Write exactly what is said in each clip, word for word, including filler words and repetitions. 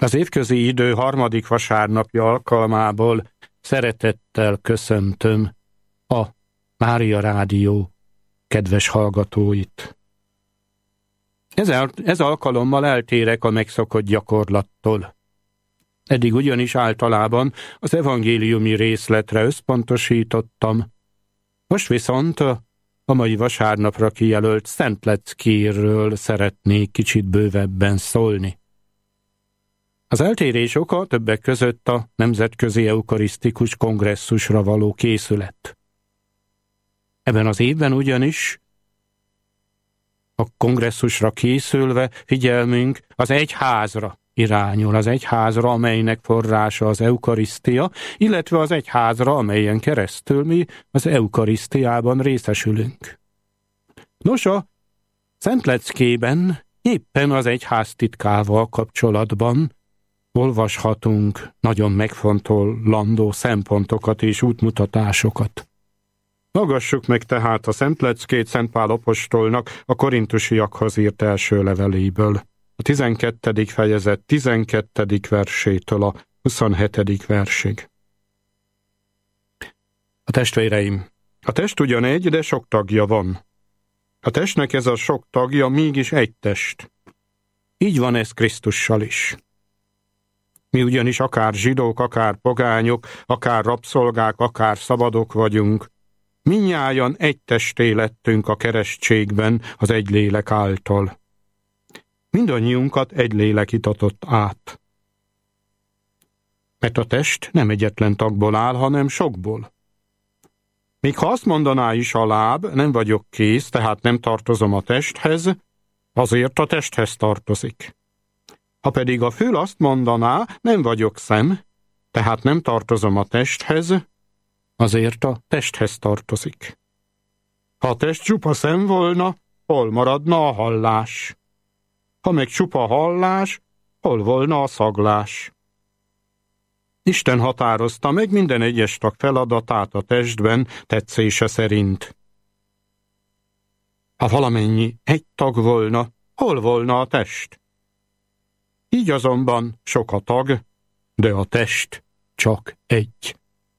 Az évközi idő harmadik vasárnapja alkalmából szeretettel köszöntöm a Mária Rádió kedves hallgatóit. Ez, ez alkalommal eltérek a megszokott gyakorlattól. Eddig ugyanis általában az evangéliumi részletre összpontosítottam, most viszont a mai vasárnapra kijelölt Szent Leckéről szeretnék kicsit bővebben szólni. Az eltérés oka többek között a Nemzetközi Eukarisztikus Kongresszusra való készület. Ebben az évben ugyanis a kongresszusra készülve figyelmünk az egyházra irányul, az egyházra, amelynek forrása az eukarisztia, illetve az egyházra, amelyen keresztül mi az eukarisztiában részesülünk. Nos, a Szent Leckében éppen az egyház titkával kapcsolatban olvashatunk nagyon megfontolandó szempontokat és útmutatásokat. Hallgassuk meg tehát a Szent Leckét Szent Pál apostolnak a korintusiakhoz írt első leveléből, a tizenkettedik fejezet tizenkettedik versétől a huszonhetedik versig. A testvéreim, a test ugyan egy, de sok tagja van. A testnek ez a sok tagja mégis egy test. Így van ez Krisztussal is. Mi ugyanis akár zsidók, akár pogányok, akár rabszolgák, akár szabadok vagyunk, mindnyájan egy testé lettünk a keresztségben az egy lélek által. Mindannyiunkat egy lélek itatott át. Mert a test nem egyetlen tagból áll, hanem sokból. Még ha azt mondaná is a láb, nem vagyok kéz, tehát nem tartozom a testhez, azért a testhez tartozik. Ha pedig a fül azt mondaná, nem vagyok szem, tehát nem tartozom a testhez, azért a testhez tartozik. Ha a test csupa szem volna, hol maradna a hallás? Ha meg csupa hallás, hol volna a szaglás? Isten határozta meg minden egyes tag feladatát a testben tetszése szerint. Ha valamennyi egy tag volna, hol volna a test? Így azonban sok a tag, de a test csak egy.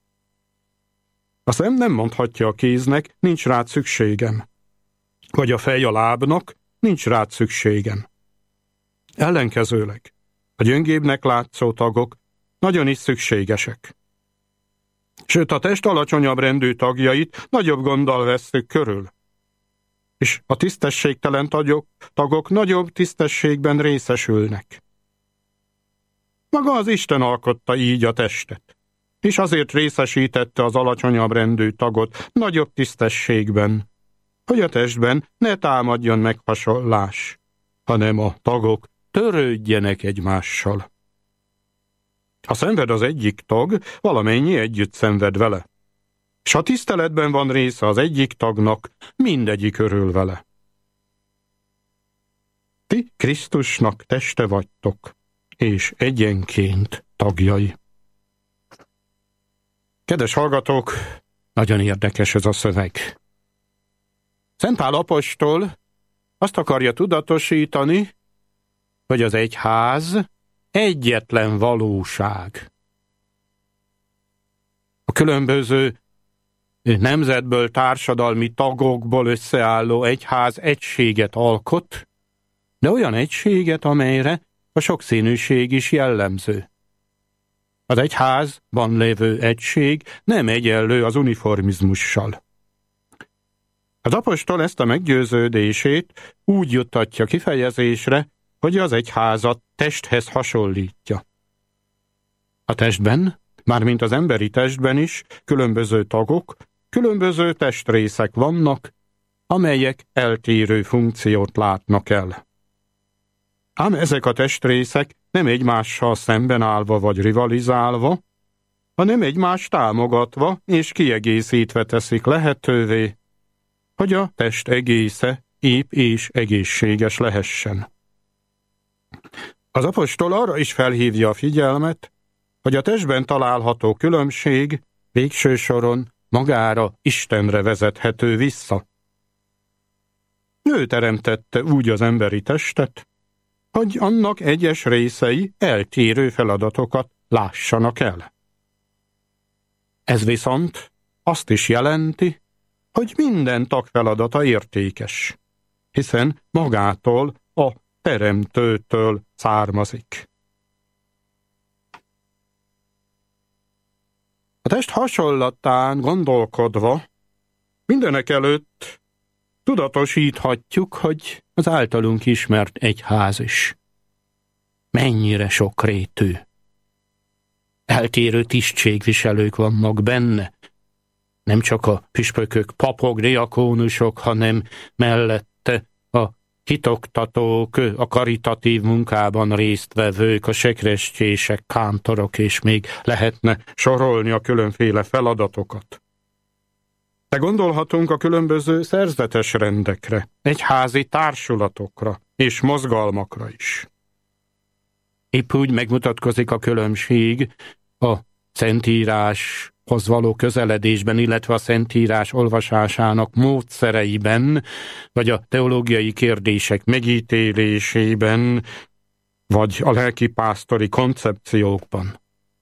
A szem nem mondhatja a kéznek, nincs rád szükségem. Vagy a fej a lábnak, nincs rád szükségem. Ellenkezőleg, a gyöngébbnek látszó tagok nagyon is szükségesek. Sőt, a test alacsonyabb rendű tagjait nagyobb gonddal vesszük körül. És a tisztességtelen tagok, tagok nagyobb tisztességben részesülnek. Maga az Isten alkotta így a testet, és azért részesítette az alacsonyabb rendű tagot nagyobb tisztességben, hogy a testben ne támadjon meghasonlás, hanem a tagok törődjenek egymással. Ha szenved az egyik tag, valamennyi együtt szenved vele. S ha tiszteletben van része az egyik tagnak, mindegyik örül vele. Ti Krisztusnak teste vagytok, és egyenként tagjai. Kedves hallgatók, nagyon érdekes ez a szöveg. Szent Pál apostol azt akarja tudatosítani, hogy az egyház egyetlen valóság. A különböző nemzetből, társadalmi tagokból összeálló egyház egységet alkot, de olyan egységet, amelyre a sokszínűség is jellemző. Az egyházban lévő egység nem egyenlő az uniformizmussal. Az apostol ezt a meggyőződését úgy juttatja kifejezésre, hogy az egyházat testhez hasonlítja. A testben, mármint az emberi testben is különböző tagok, különböző testrészek vannak, amelyek eltérő funkciót látnak el. Ám ezek a testrészek nem egymással szemben állva vagy rivalizálva, hanem egymást támogatva és kiegészítve teszik lehetővé, hogy a test egésze épp és egészséges lehessen. Az apostol arra is felhívja a figyelmet, hogy a testben található különbség végső soron magára, Istenre vezethető vissza. Ő teremtette úgy az emberi testet, hogy annak egyes részei eltérő feladatokat lássanak el. Ez viszont azt is jelenti, hogy minden tag feladata értékes, hiszen magától a Teremtőtől származik. A test hasonlatán gondolkodva mindenek előtt tudatosíthatjuk, hogy az általunk ismert egyház is mennyire sokrétű. Eltérő tisztségviselők vannak benne, nem csak a püspökök, papok, diakónusok, hanem mellette a hitoktatók, a karitatív munkában résztvevők, a sekrestyések, kántorok, és még lehetne sorolni a különféle feladatokat. De gondolhatunk a különböző szerzetes rendekre, egyházi társulatokra és mozgalmakra is. Épp úgy megmutatkozik a különbség a Szentíráshoz való közeledésben, illetve a Szentírás olvasásának módszereiben, vagy a teológiai kérdések megítélésében, vagy a lelkipásztori koncepciókban.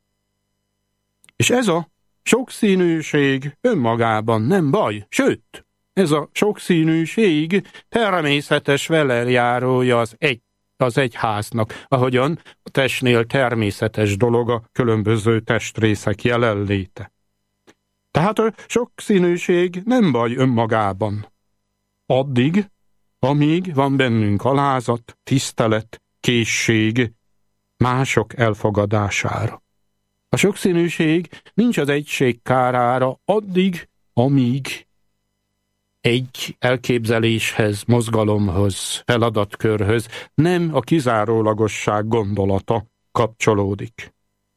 És ez a sokszínűség önmagában nem baj, sőt, ez a sokszínűség természetes velejárója az egy az egyháznak, ahogyan a testnél természetes dolog a különböző testrészek jelenléte. Tehát a sokszínűség nem baj önmagában. Addig, amíg van bennünk alázat, tisztelet, készség mások elfogadására. A sokszínűség nincs az egység kárára addig, amíg egy elképzeléshez, mozgalomhoz, feladatkörhöz nem a kizárólagosság gondolata kapcsolódik.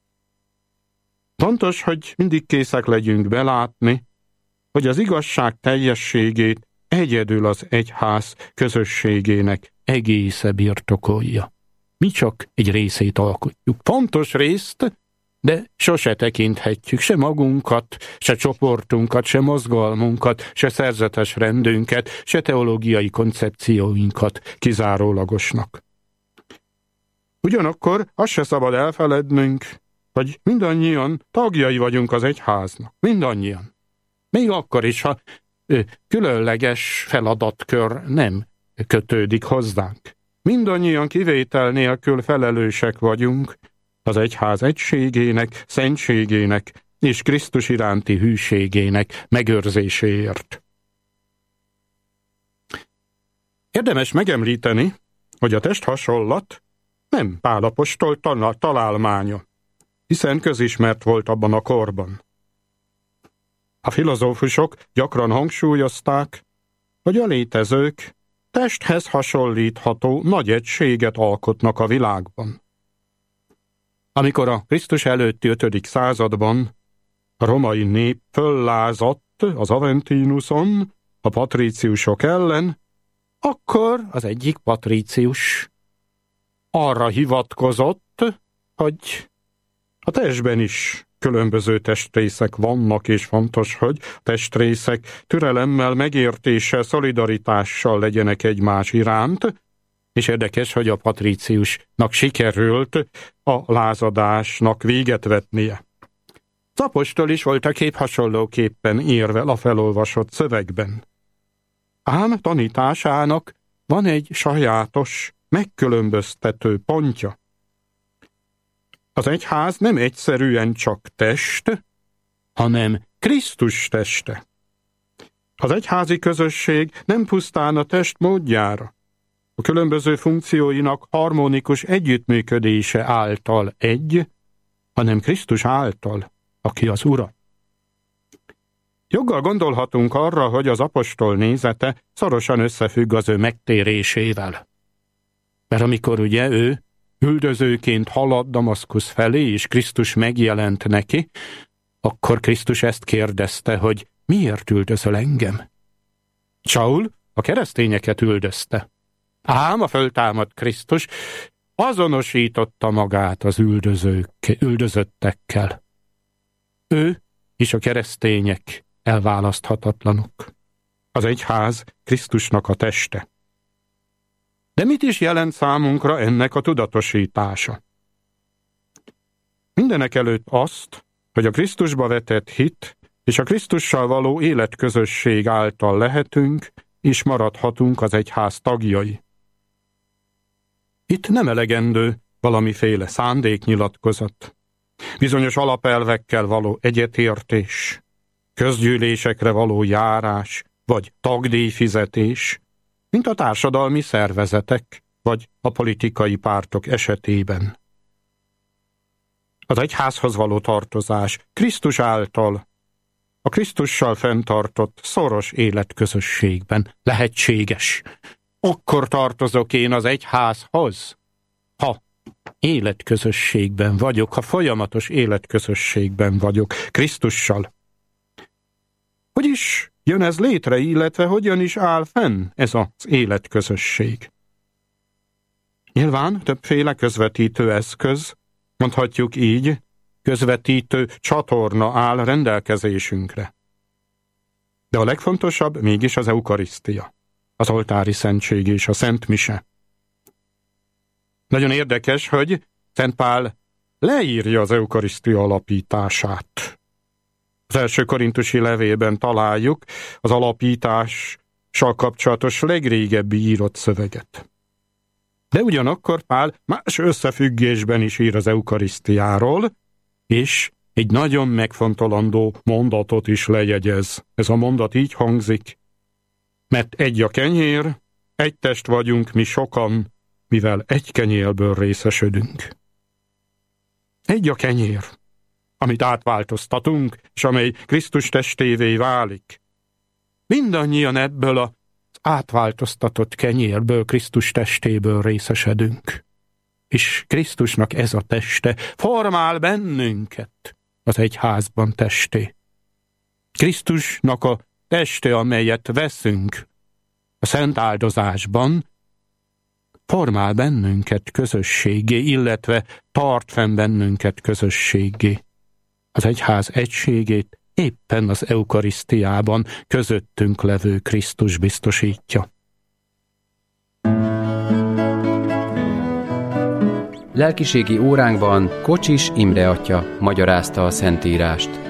Fontos, hogy mindig készek legyünk belátni, hogy az igazság teljességét egyedül az egyház közösségének egésze birtokolja. Mi csak egy részét alkotjuk. Fontos részt, de sose tekinthetjük se magunkat, se csoportunkat, se mozgalmunkat, se szerzetes rendünket, se teológiai koncepcióinkat kizárólagosnak. Ugyanakkor azt se szabad elfelednünk, hogy mindannyian tagjai vagyunk az egyháznak. Mindannyian. Még akkor is, ha különleges feladatkör nem kötődik hozzánk. Mindannyian kivétel nélkül felelősek vagyunk az egyház egységének, szentségének és Krisztus iránti hűségének megőrzéséért. Érdemes megemlíteni, hogy a testhasonlat nem Pál apostol találmánya, hiszen közismert volt abban a korban. A filozófusok gyakran hangsúlyozták, hogy a létezők testhez hasonlítható nagy egységet alkotnak a világban. Amikor a Krisztus előtti ötödik században a romai nép föllázadt az Aventínuson a patríciusok ellen, akkor az egyik patrícius arra hivatkozott, hogy a testben is különböző testrészek vannak, és fontos, hogy testrészek türelemmel, megértéssel, szolidaritással legyenek egymás iránt, és érdekes, hogy a patríciusnak sikerült a lázadásnak véget vetnie. Az apostol is voltaképp hasonlóképpen írve a felolvasott szövegben. Ám tanításának van egy sajátos, megkülönböztető pontja. Az egyház nem egyszerűen csak test, hanem Krisztus teste. Az egyházi közösség nem pusztán a test módjára, a különböző funkcióinak harmonikus együttműködése által egy, hanem Krisztus által, aki az Ura. Joggal gondolhatunk arra, hogy az apostol nézete szorosan összefügg az ő megtérésével. Mert amikor ugye ő üldözőként halad Damaszkusz felé, és Krisztus megjelent neki, akkor Krisztus ezt kérdezte, hogy miért üldözöl engem? Saul a keresztényeket üldözte. Ám a föltámadt Krisztus azonosította magát az üldözők, üldözöttekkel. Ő és a keresztények elválaszthatatlanok. Az egyház Krisztusnak a teste. De mit is jelent számunkra ennek a tudatosítása? Mindenekelőtt azt, hogy a Krisztusba vetett hit és a Krisztussal való életközösség által lehetünk és maradhatunk az egyház tagjai. Itt nem elegendő valamiféle szándéknyilatkozat, bizonyos alapelvekkel való egyetértés, közgyűlésekre való járás vagy tagdíjfizetés, mint a társadalmi szervezetek vagy a politikai pártok esetében. Az egyházhoz való tartozás Krisztus által, a Krisztussal fenntartott szoros életközösségben lehetséges. Akkor tartozok én az egyházhoz, ha életközösségben vagyok, ha folyamatos életközösségben vagyok Krisztussal. Hogy is jön ez létre, illetve hogyan is áll fenn ez az életközösség? Nyilván többféle közvetítő eszköz, mondhatjuk így, közvetítő csatorna áll rendelkezésünkre. De a legfontosabb mégis az eukarisztia, az oltári szentség és a Szent Mise. Nagyon érdekes, hogy Szent Pál leírja az eukarisztia alapítását. Az első korintusi levélben találjuk az alapítással kapcsolatos legrégebbi írott szöveget. De ugyanakkor Pál más összefüggésben is ír az eukarisztiáról, és egy nagyon megfontolandó mondatot is lejegyez. Ez a mondat így hangzik: mert egy a kenyér, egy test vagyunk mi sokan, mivel egy kenyérből részesödünk. Egy a kenyér, amit átváltoztatunk, és amely Krisztus testévé válik. Mindannyian ebből az átváltoztatott kenyérből, Krisztus testéből részesedünk. És Krisztusnak ez a teste formál bennünket az egyházban testé. Krisztusnak a teste, amelyet veszünk a szent áldozásban, formál bennünket közösségé, illetve tart fenn bennünket közösségé. Az egyház egységét éppen az eukarisztiában közöttünk levő Krisztus biztosítja. Lelkiségi óránkban Kocsis Imre atya magyarázta a Szentírást.